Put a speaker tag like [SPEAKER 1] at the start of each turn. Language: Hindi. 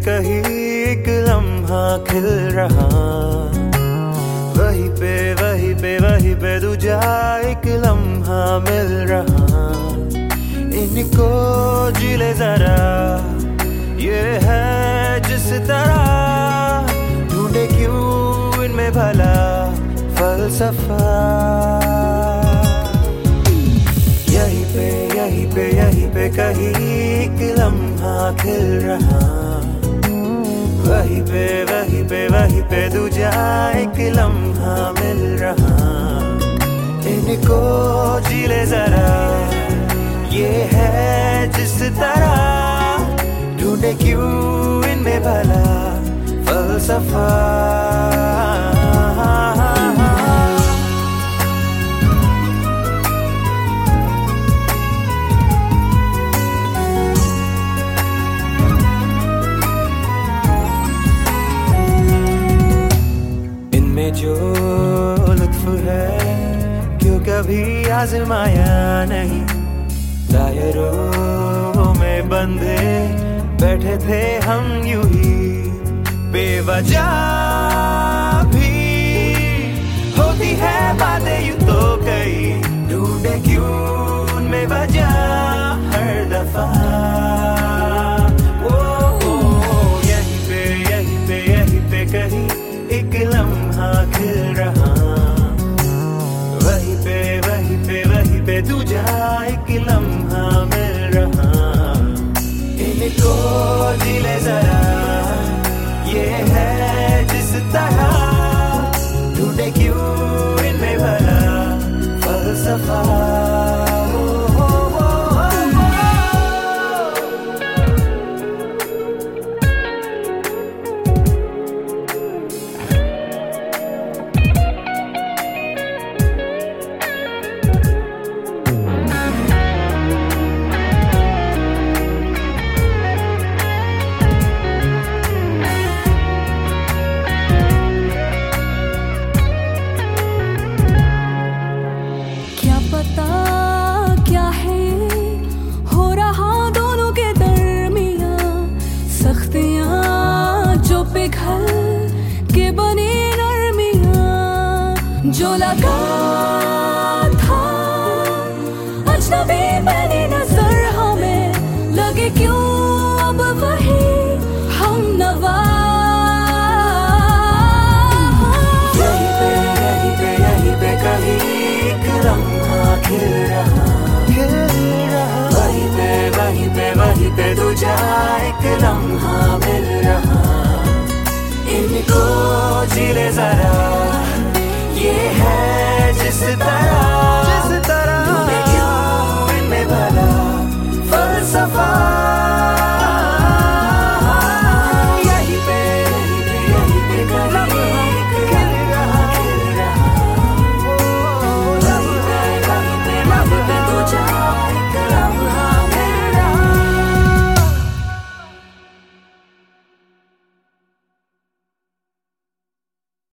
[SPEAKER 1] कहीं एक लम्हा खिल रहा, वहीं पे दूजा एक लम्हा मिल रहा। इनको जी ले जरा, ये है जिस तरह, ढूंढे क्यों इनमें भला फलसफा। यहीं पे कहीं एक लम्हा खिल रहा, वहीं पे दूजा एक लम्हा मिल रहा। इनको जी ले जरा, ये है जिस तरह, ढूंढे क्यों इनमें भला फलसफा। इनमें जो लुत्फ है क्यों कभी आजमाया नहीं। दायरों में बंधे बैठे थे हम यूं ही, बेवजह भी होती है बातें यूं तो कई, ढूंढे क्यों उनमें वजह हर दफा। यहीं पे कहीं एक लम्हा खिल रहा, वहीं पे दूजा एक लम्हा मिल रहा। इनको जी ले जरा, ये है जिस तरह, ढूंढे क्यों इनमें भला फलसफा।
[SPEAKER 2] क्या है हो रहा दोनों के दरमियां, सख्तियां जो पिघल के बनी नरमियां। जो लगा था अजनबी मैंने नजर हमें, लगे क्यों अब वही हम नवा।
[SPEAKER 1] यहीं पे कहीं एक लम्हा खिल रहा, वहीं पे दूजा एक लम्हा मिल रहा। इनको जी ले जरा,